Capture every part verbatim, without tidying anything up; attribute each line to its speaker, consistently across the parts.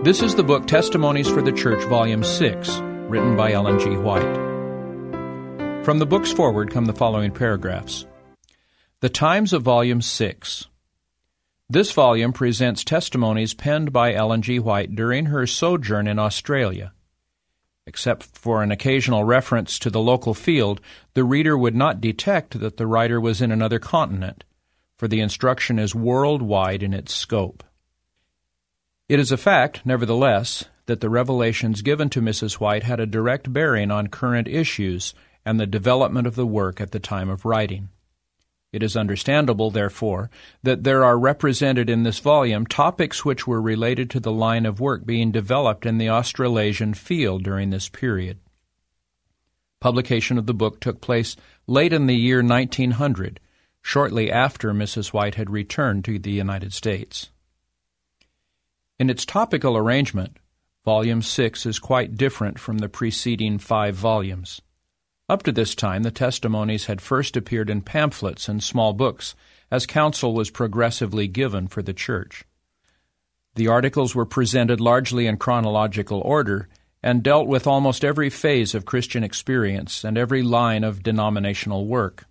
Speaker 1: This is the book Testimonies for the Church, Volume six, written by Ellen G. White. From the book's foreword come the following paragraphs. The Times of Volume six. This volume presents testimonies penned by Ellen G. White during her sojourn in Australia. Except for an occasional reference to the local field, the reader would not detect that the writer was in another continent, for the instruction is worldwide in its scope. It is a fact, nevertheless, that the revelations given to Missus White had a direct bearing on current issues and the development of the work at the time of writing. It is understandable, therefore, that there are represented in this volume topics which were related to the line of work being developed in the Australasian field during this period. Publication of the book took place late in the year nineteen hundred, shortly after Missus White had returned to the United States. In its topical arrangement, Volume six is quite different from the preceding five volumes. Up to this time, the testimonies had first appeared in pamphlets and small books, as counsel was progressively given for the church. The articles were presented largely in chronological order and dealt with almost every phase of Christian experience and every line of denominational work.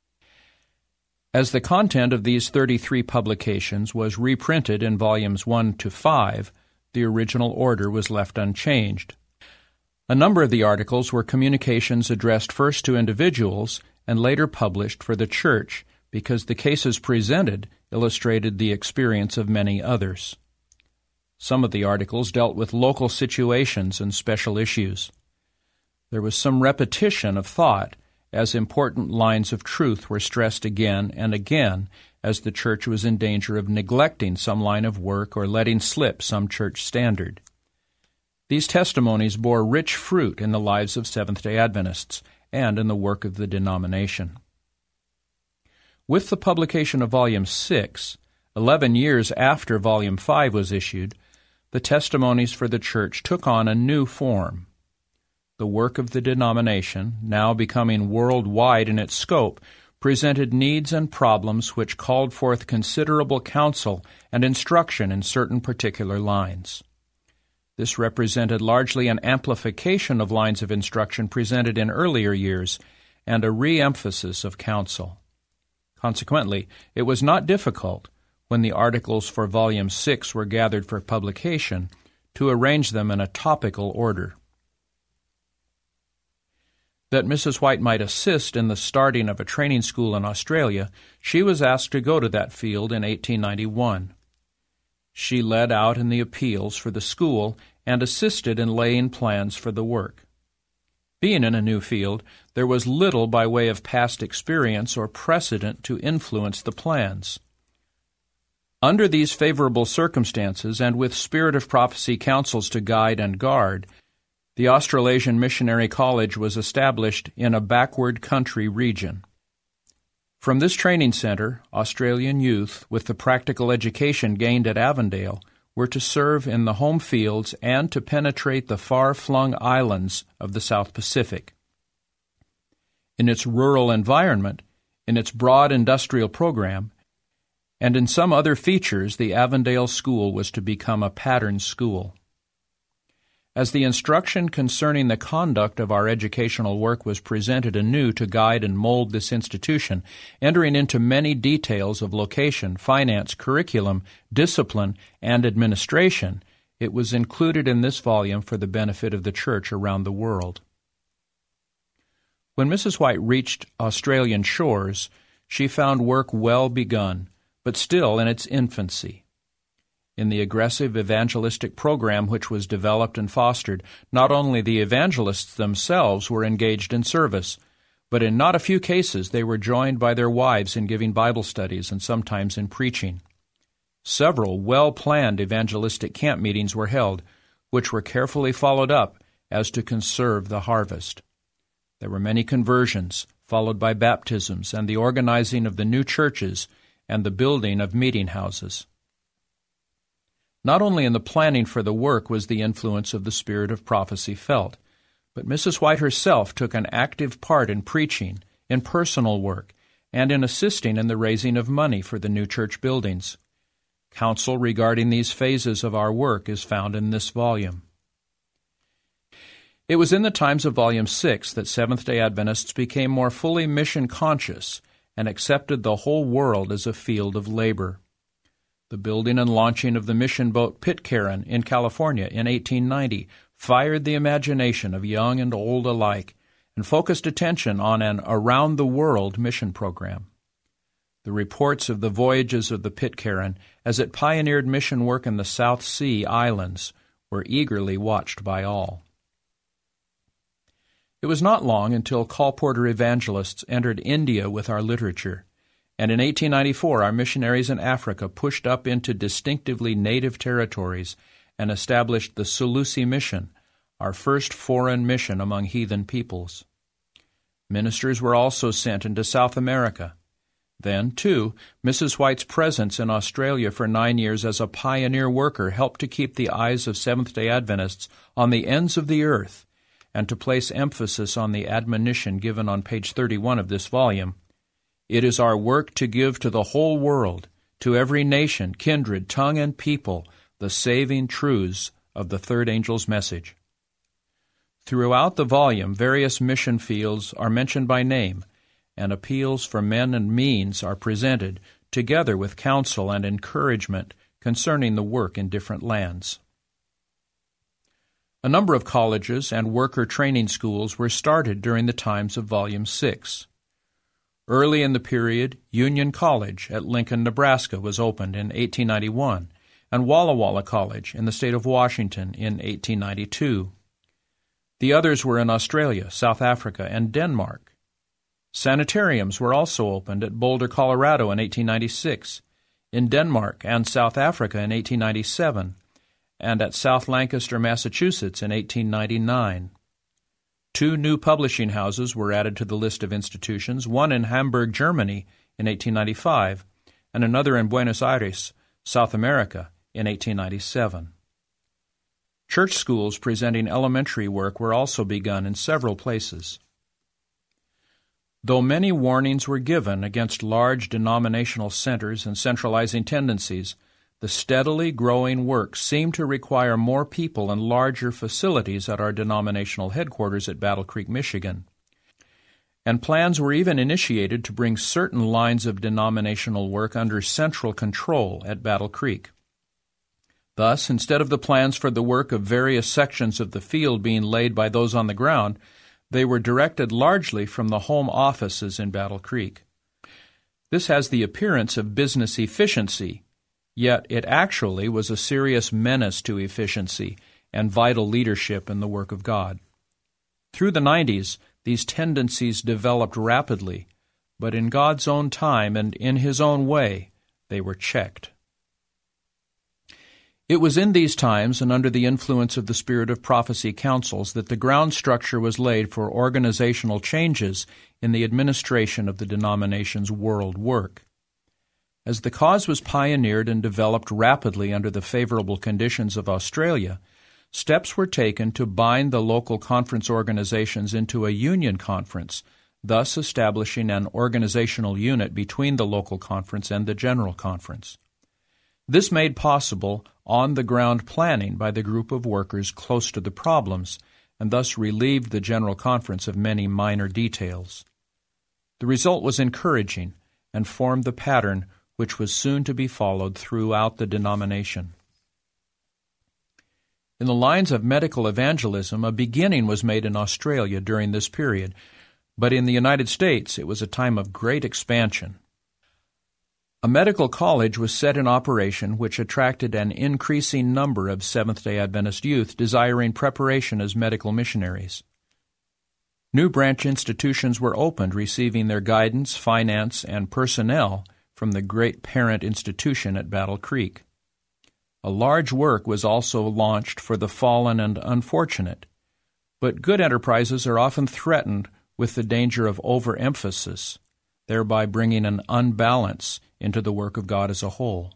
Speaker 1: As the content of these thirty-three publications was reprinted in volumes one to five, the original order was left unchanged. A number of the articles were communications addressed first to individuals and later published for the church because the cases presented illustrated the experience of many others. Some of the articles dealt with local situations and special issues. There was some repetition of thought, as important lines of truth were stressed again and again as the church was in danger of neglecting some line of work or letting slip some church standard. These testimonies bore rich fruit in the lives of Seventh-day Adventists and in the work of the denomination. With the publication of Volume six, eleven years after Volume five was issued, the testimonies for the church took on a new form. The work of the denomination, now becoming worldwide in its scope, presented needs and problems which called forth considerable counsel and instruction in certain particular lines. This represented largely an amplification of lines of instruction presented in earlier years and a re-emphasis of counsel. Consequently, it was not difficult, when the articles for Volume six were gathered for publication, to arrange them in a topical order. That Missus White might assist in the starting of a training school in Australia, she was asked to go to that field in eighteen ninety-one. She led out in the appeals for the school and assisted in laying plans for the work. Being in a new field, there was little by way of past experience or precedent to influence the plans. Under these favorable circumstances, and with Spirit of Prophecy counsels to guide and guard, the Australasian Missionary College was established in a backward country region. From this training center, Australian youth, with the practical education gained at Avondale, were to serve in the home fields and to penetrate the far-flung islands of the South Pacific. In its rural environment, in its broad industrial program, and in some other features, the Avondale School was to become a pattern school. As the instruction concerning the conduct of our educational work was presented anew to guide and mold this institution, entering into many details of location, finance, curriculum, discipline, and administration, it was included in this volume for the benefit of the church around the world. When Missus White reached Australian shores, she found work well begun, but still in its infancy. In the aggressive evangelistic program which was developed and fostered, not only the evangelists themselves were engaged in service, but in not a few cases they were joined by their wives in giving Bible studies and sometimes in preaching. Several well-planned evangelistic camp meetings were held, which were carefully followed up as to conserve the harvest. There were many conversions, followed by baptisms and the organizing of the new churches and the building of meeting houses. Not only in the planning for the work was the influence of the Spirit of Prophecy felt, but Missus White herself took an active part in preaching, in personal work, and in assisting in the raising of money for the new church buildings. Counsel regarding these phases of our work is found in this volume. It was in the times of Volume six that Seventh-day Adventists became more fully mission-conscious and accepted the whole world as a field of labor. The building and launching of the mission boat Pitcairn in California in eighteen ninety fired the imagination of young and old alike and focused attention on an around-the-world mission program. The reports of the voyages of the Pitcairn as it pioneered mission work in the South Sea Islands were eagerly watched by all. It was not long until colporteur evangelists entered India with our literature, and in eighteen ninety-four our missionaries in Africa pushed up into distinctively native territories and established the Sulusi Mission, our first foreign mission among heathen peoples. Ministers were also sent into South America. Then, too, Missus White's presence in Australia for nine years as a pioneer worker helped to keep the eyes of Seventh-day Adventists on the ends of the earth and to place emphasis on the admonition given on page thirty-one of this volume. It is our work to give to the whole world, to every nation, kindred, tongue, and people, the saving truths of the third angel's message. Throughout the volume, various mission fields are mentioned by name, and appeals for men and means are presented, together with counsel and encouragement concerning the work in different lands. A number of colleges and worker training schools were started during the times of Volume six. Early in the period, Union College at Lincoln, Nebraska was opened in eighteen ninety-one, and Walla Walla College in the state of Washington in eighteen ninety-two. The others were in Australia, South Africa, and Denmark. Sanitariums were also opened at Boulder, Colorado in eighteen ninety-six, in Denmark and South Africa in eighteen ninety-seven, and at South Lancaster, Massachusetts in eighteen ninety-nine. Two new publishing houses were added to the list of institutions, one in Hamburg, Germany in eighteen ninety-five, and another in Buenos Aires, South America in eighteen ninety-seven. Church schools presenting elementary work were also begun in several places. Though many warnings were given against large denominational centers and centralizing tendencies, the steadily growing work seemed to require more people and larger facilities at our denominational headquarters at Battle Creek, Michigan. And plans were even initiated to bring certain lines of denominational work under central control at Battle Creek. Thus, instead of the plans for the work of various sections of the field being laid by those on the ground, they were directed largely from the home offices in Battle Creek. This has the appearance of business efficiency, yet it actually was a serious menace to efficiency and vital leadership in the work of God. Through the nineties, these tendencies developed rapidly, but in God's own time and in His own way, they were checked. It was in these times and under the influence of the Spirit of Prophecy councils that the ground structure was laid for organizational changes in the administration of the denomination's world work. As the cause was pioneered and developed rapidly under the favorable conditions of Australia, steps were taken to bind the local conference organizations into a union conference, thus establishing an organizational unit between the local conference and the general conference. This made possible on-the-ground planning by the group of workers close to the problems, and thus relieved the general conference of many minor details. The result was encouraging and formed the pattern which was soon to be followed throughout the denomination. In the lines of medical evangelism, a beginning was made in Australia during this period, but in the United States it was a time of great expansion. A medical college was set in operation which attracted an increasing number of Seventh-day Adventist youth desiring preparation as medical missionaries. New branch institutions were opened, receiving their guidance, finance, and personnel from the great parent institution at Battle Creek. A large work was also launched for the fallen and unfortunate, but good enterprises are often threatened with the danger of overemphasis, thereby bringing an unbalance into the work of God as a whole.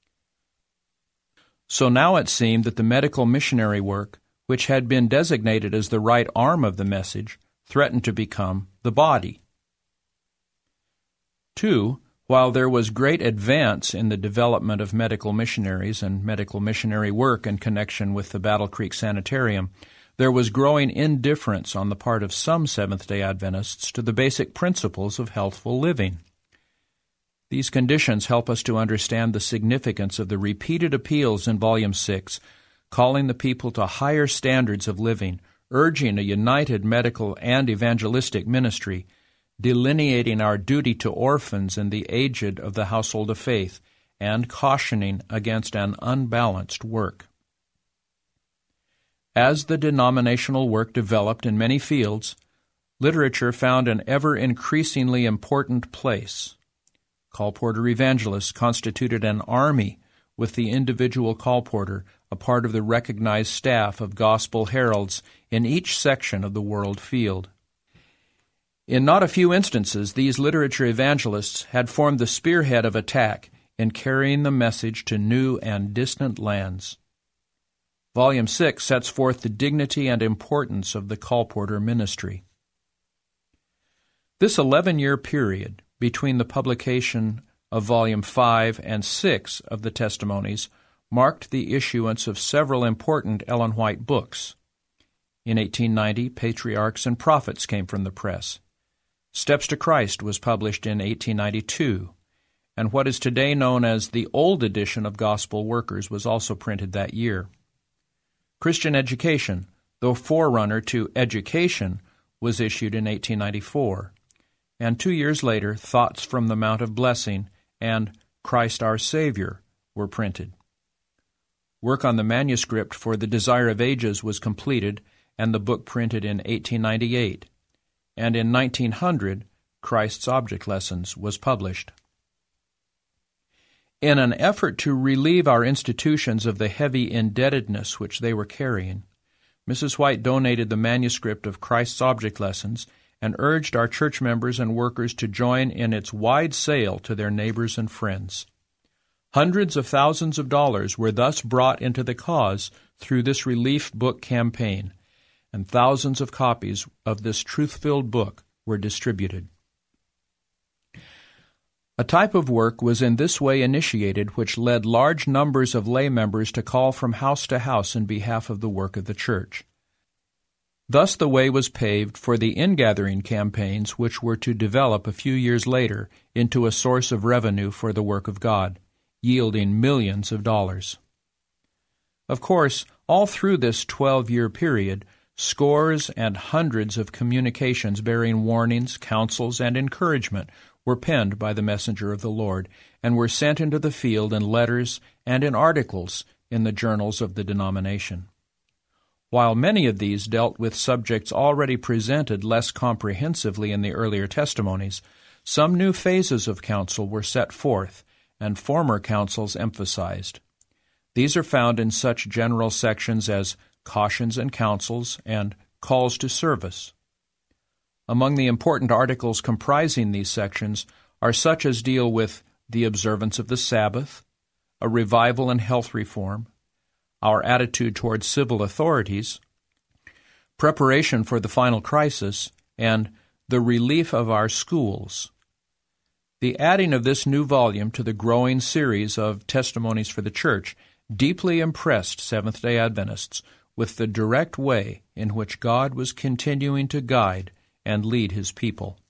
Speaker 1: So now it seemed that the medical missionary work, which had been designated as the right arm of the message, threatened to become the body. Two, While there was great advance in the development of medical missionaries and medical missionary work in connection with the Battle Creek Sanitarium, there was growing indifference on the part of some Seventh-day Adventists to the basic principles of healthful living. These conditions help us to understand the significance of the repeated appeals in Volume six, calling the people to higher standards of living, urging a united medical and evangelistic ministry, delineating our duty to orphans and the aged of the household of faith, and cautioning against an unbalanced work. As the denominational work developed in many fields, literature found an ever-increasingly important place. Colporteur evangelists constituted an army, with the individual colporteur a part of the recognized staff of gospel heralds in each section of the world field. In not a few instances, these literature evangelists had formed the spearhead of attack in carrying the message to new and distant lands. Volume six sets forth the dignity and importance of the colporteur ministry. This eleven-year period between the publication of Volume five and six of the Testimonies marked the issuance of several important Ellen White books. In eighteen ninety, Patriarchs and Prophets came from the press. Steps to Christ was published in eighteen ninety-two, and what is today known as the Old Edition of Gospel Workers was also printed that year. Christian Education, though forerunner to Education, was issued in eighteen ninety-four, and two years later, Thoughts from the Mount of Blessing and Christ Our Savior were printed. Work on the manuscript for The Desire of Ages was completed, and the book printed in eighteen ninety-eight. And in nineteen hundred, Christ's Object Lessons was published. In an effort to relieve our institutions of the heavy indebtedness which they were carrying, Missus White donated the manuscript of Christ's Object Lessons and urged our church members and workers to join in its wide sale to their neighbors and friends. Hundreds of thousands of dollars were thus brought into the cause through this relief book campaign, and thousands of copies of this truth-filled book were distributed. A type of work was in this way initiated which led large numbers of lay members to call from house to house in behalf of the work of the church. Thus the way was paved for the ingathering campaigns which were to develop a few years later into a source of revenue for the work of God, yielding millions of dollars. Of course, all through this twelve-year period, scores and hundreds of communications bearing warnings, counsels, and encouragement were penned by the messenger of the Lord and were sent into the field in letters and in articles in the journals of the denomination. While many of these dealt with subjects already presented less comprehensively in the earlier testimonies, some new phases of counsel were set forth and former counsels emphasized. These are found in such general sections as Cautions and Counsels, and Calls to Service. Among the important articles comprising these sections are such as deal with the observance of the Sabbath, a revival and health reform, our attitude toward civil authorities, preparation for the final crisis, and the relief of our schools. The adding of this new volume to the growing series of Testimonies for the Church deeply impressed Seventh-day Adventists with the direct way in which God was continuing to guide and lead His people.